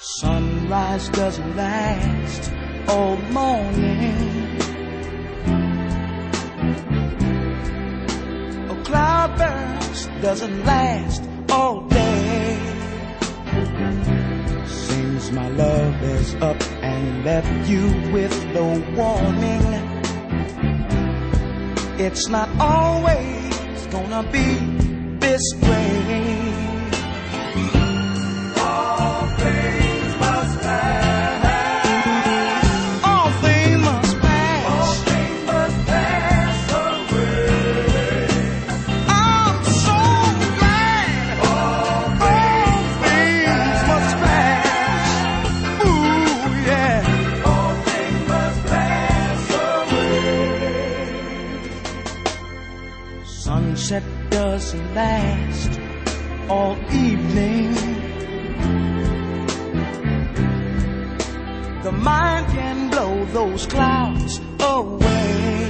Sunrise doesn't last all morning. A cloudburst doesn't last all day. Seems my love is up and left you with no warning. It's not always gonna be this way. All things must pass. All things must pass. All things must pass away. I'm so glad all things must pass. Ooh, yeah. All things must pass away. Sunset doesn't last all evening. The mind can blow those clouds away.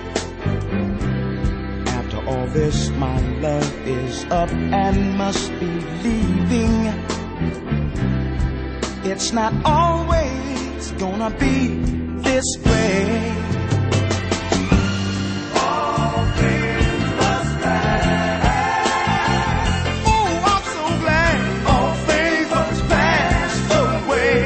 After all this, my love is up and must be leaving. It's not always gonna be this way. All things must pass. Oh, I'm so glad all things must pass away.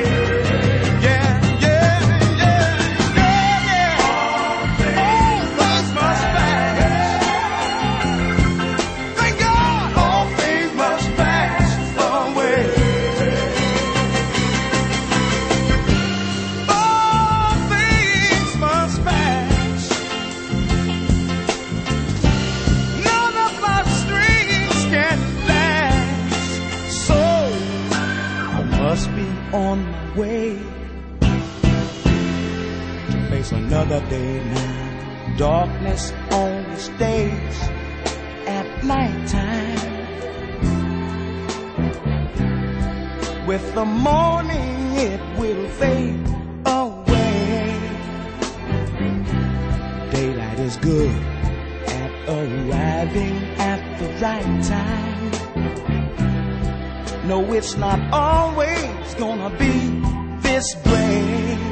Must be on my way to face another day now. Darkness only stays at nighttime. With the morning it will fade away. Daylight is good at arriving at the right time. No, it's not always gonna be this way.